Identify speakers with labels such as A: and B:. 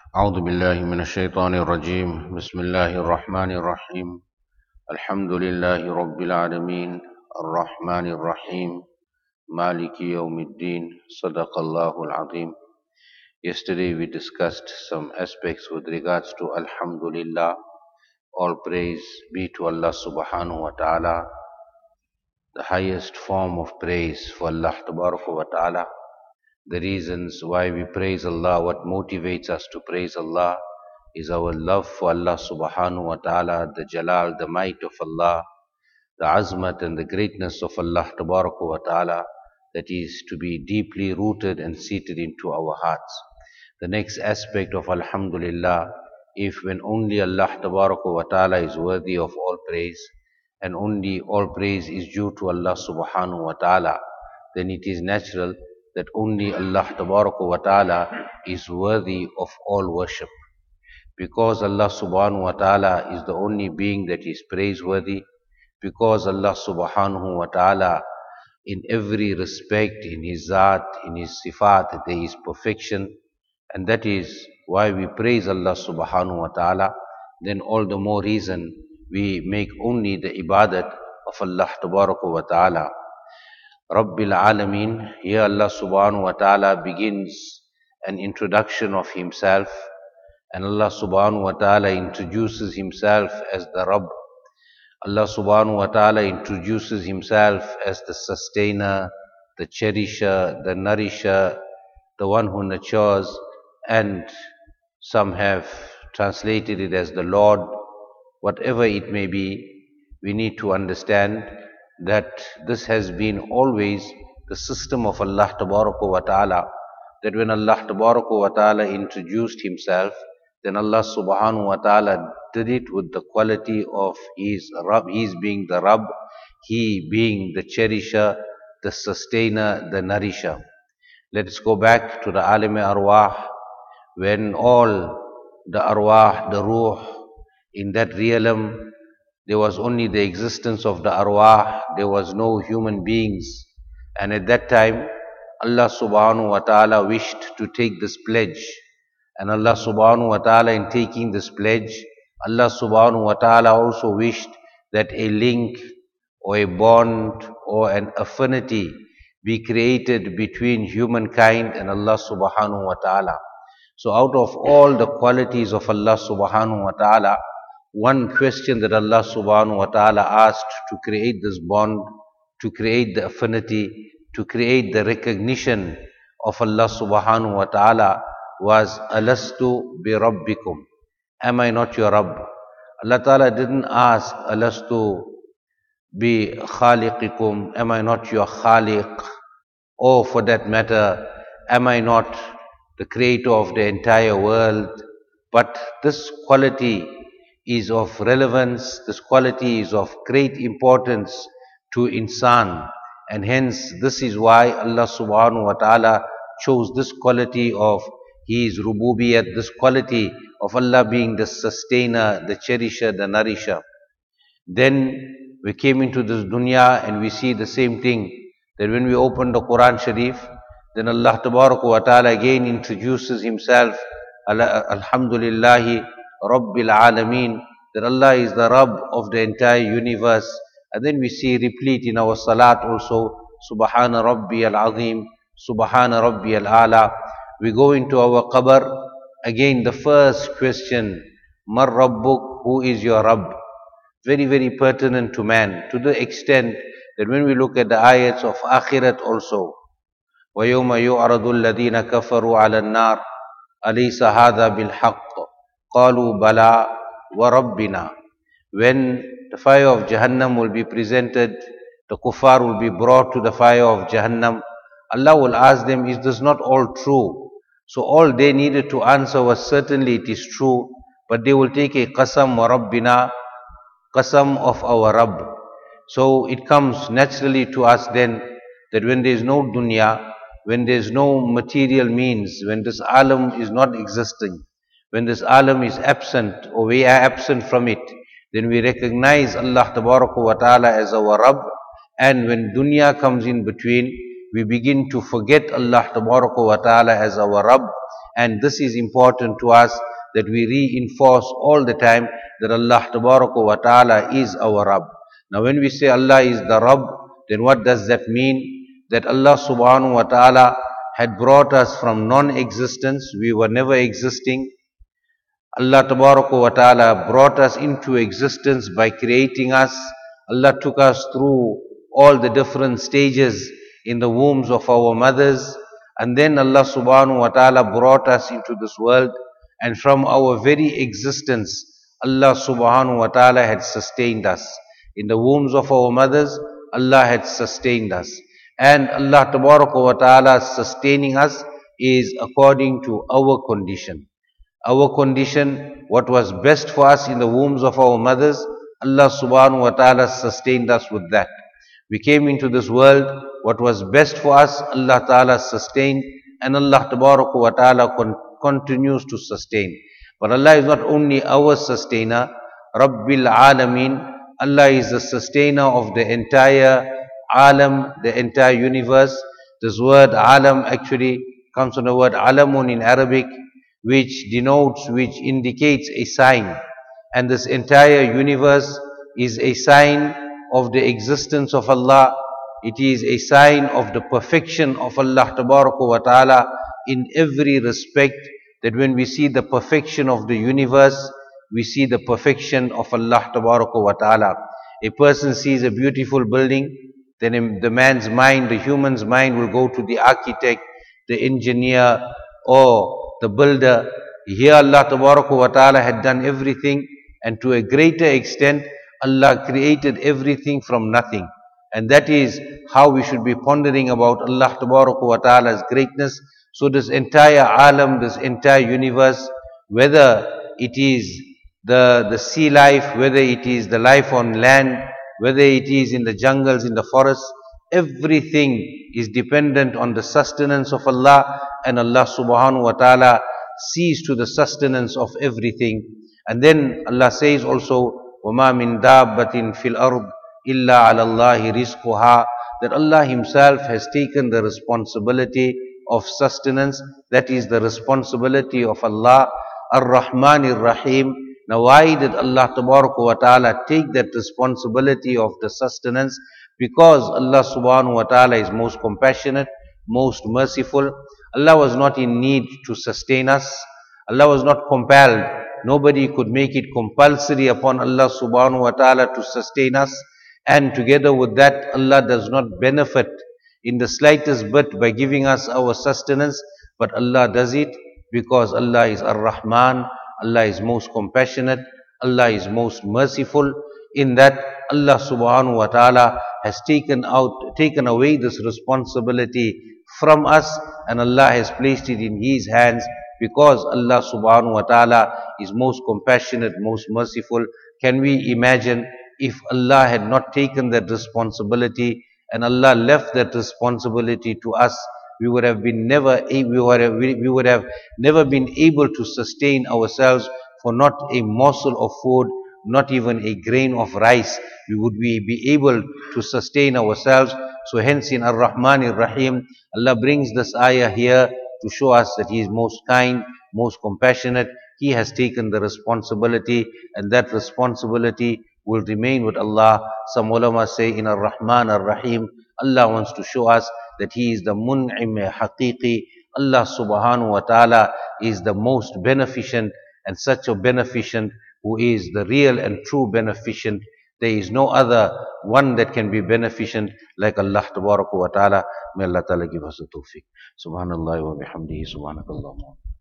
A: أعوذ بالله من الشيطان الرجيم بسم الله الرحمن الرحيم الحمد لله رب العالمين الرحمن الرحيم مالك يوم الدين صدق الله العظيم. Yesterday we discussed some aspects with regards to Alhamdulillah. All praise be to Allah subhanahu wa ta'ala, the highest form of praise for Allah wa ta'ala. The reasons why we praise Allah, what motivates us to praise Allah is our love for Allah subhanahu wa ta'ala, the jalal, the might of Allah, the azmat and the greatness of Allah wa ta'ala, that is to be deeply rooted and seated into our hearts. The next aspect of Alhamdulillah, if when only Allah wa ta'ala is worthy of all praise, and only all praise is due to Allah subhanahu wa ta'ala, then it is natural that only Allah wa ta'ala is worthy of all worship. Because Allah subhanahu wa ta'ala is the only being that is praiseworthy, because Allah subhanahu wa ta'ala in every respect, in His Zat, in His Sifat, there is perfection, and that is why we praise Allah subhanahu wa ta'ala, then all the more reason we make only the ibadat of Allah wa ta'ala. Rabbil Alameen, here Allah subhanahu wa ta'ala begins an introduction of Himself, and Allah subhanahu wa ta'ala introduces Himself as the Rabb. Allah subhanahu wa ta'ala introduces Himself as the sustainer, the cherisher, the nourisher, the one who nurtures, and some have translated it as the Lord. Whatever it may be, we need to understand that this has been always the system of Allah wa ta'ala, that when Allah wa ta'ala introduced Himself, then Allah subhanahu wa ta'ala did it with the quality of His Rabb, His being the Rabb, He being the cherisher, the sustainer, the nourisher. Let us go back to the Alim-e Arwah, when all the Arwah, the Ruh, in that realm, there was only the existence of the Arwah, there was no human beings. And at that time, Allah subhanahu wa ta'ala wished to take this pledge. And Allah subhanahu wa ta'ala, in taking this pledge, Allah subhanahu wa ta'ala also wished that a link or a bond or an affinity be created between humankind and Allah subhanahu wa ta'ala. So out of all the qualities of Allah subhanahu wa ta'ala, one question that Allah subhanahu wa ta'ala asked to create this bond, to create the affinity, to create the recognition of Allah subhanahu wa ta'ala was, Alastu bi Rabbikum. Am I not your Rabb? Allah ta'ala didn't ask, Alastu bi Khaliqikum. Am I not your Khaliq? Or for that matter, am I not the creator of the entire world? But this quality is of relevance, this quality is of great importance to insan, and hence this is why Allah subhanahu wa ta'ala chose this quality of His rububiyat, this quality of Allah being the sustainer, the cherisher, the nourisher. Then we came into this dunya and we see the same thing, that when we open the Quran Sharif, then Allah wa ta'ala again introduces Himself, Alhamdulillahi Rabbil Alameen, that Allah is the Rabb of the entire universe. And then we see replete in our salat also, Subhana Rabbi al-Azim, Subhana Rabbi al-Ala. We go into our qabr, again the first question, Mar Rabbuk, who is your Rabb? Very, very pertinent to man, to the extent that when we look at the ayats of Akhirat also, وَيَوْمَ يُعْرَضُ الَّذِينَ كَفَرُوا عَلَى النَّارِ أَلَيْسَ هَذَا بِالْحَقِّ قَالُوا بَلَى وَرَبِّنَا. When the fire of Jahannam will be presented, the kuffar will be brought to the fire of Jahannam. Allah will ask them, is this not all true? So all they needed to answer was, certainly it is true, but they will take a qasam wa Rabbina, qasam of our Rabb. So it comes naturally to us then that when there is no dunya, when there is no material means, when this alam is not existing, when this alam is absent or we are absent from it, then we recognize Allah wa ta'ala as our Rabb. And when dunya comes in between, we begin to forget Allah wa ta'ala as our Rabb, And this is important to us, that we reinforce all the time that Allah Tabaraka wa Ta'ala is our Rabb. Now when we say Allah is the Rabb, then what does that mean? That Allah Subhanahu wa Ta'ala had brought us from non-existence, we were never existing. Allah Tabaraka wa Ta'ala brought us into existence by creating us. Allah took us through all the different stages in the wombs of our mothers, and then Allah Subhanahu wa Ta'ala brought us into this world, and from our very existence Allah Subhanahu wa Ta'ala had sustained us. In the wombs of our mothers, Allah had sustained us, and Allah Tabaraka wa Ta'ala sustaining us is according to our condition. Our condition, what was best for us in the wombs of our mothers, Allah Subhanahu wa Ta'ala sustained us with that. We came into this world, what was best for us, Allah Ta'ala sustained, and Allah Tabaraka wa Ta'ala continues to sustain. But Allah is not only our sustainer, Rabbil Alameen, Allah is the sustainer of the entire alam, the entire universe. This word alam actually comes from the word alamun in Arabic, which denotes, which indicates a sign. And this entire universe is a sign of the existence of Allah. It is a sign of the perfection of Allah Tabaraka wa Ta'ala in every respect, that when we see the perfection of the universe, we see the perfection of Allah Tabaraka wa Ta'ala. A person sees a beautiful building, then the man's mind, the human's mind will go to the architect, the engineer, or the builder. Here Allah Tabaraka wa Ta'ala had done everything, and to a greater extent Allah created everything from nothing. And that is how we should be pondering about Allah Tabaraka wa Ta'ala's greatness. So this entire alam, this entire universe, whether it is the sea life, whether it is the life on land, whether it is in the jungles, in the forests, everything is dependent on the sustenance of Allah, and Allah Subhanahu wa Ta'ala sees to the sustenance of everything. And then Allah says also, وَمَا مِن دَابَّةٍ فِي الْأَرْضِ إِلَّا عَلَى اللَّهِ رِزْقُهَا, that Allah Himself has taken the responsibility of sustenance. That is the responsibility of Allah, Ar-Rahman Ar-Rahim. Now why did Allah Tabaraka wa Ta'ala take that responsibility of the sustenance? Because Allah Subhanahu wa Ta'ala is most compassionate, most merciful. Allah was not in need to sustain us. Allah was not compelled. Nobody could make it compulsory upon Allah Subhanahu wa Ta'ala to sustain us. And together with that, Allah does not benefit in the slightest bit by giving us our sustenance, but Allah does it because Allah is Ar-Rahman, Allah is most compassionate, Allah is most merciful. In that, Allah Subhanahu wa Ta'ala has taken away this responsibility from us, and Allah has placed it in His hands, because Allah Subhanahu wa Ta'ala is most compassionate, most merciful. Can we imagine if Allah had not taken that responsibility and Allah left that responsibility to us? We would have never been able to sustain ourselves for not a morsel of food, not even a grain of rice. Would we be able to sustain ourselves? So hence in Ar-Rahman Ar-Rahim, Allah brings this ayah here to show us that He is most kind, most compassionate. He has taken the responsibility, and that responsibility will remain with Allah. Some ulama say in Ar-Rahman Ar-Rahim, Allah wants to show us that He is the Mun'im Haqiqi. Allah Subhanahu wa Ta'ala is the most beneficent, and such a beneficent who is the real and true beneficent. There is no other one that can be beneficent like Allah Tabaraka wa Ta'ala. May Allah Ta'ala give us the tawfiq. Subhanallah wa bihamdihi, subhanakallahumma.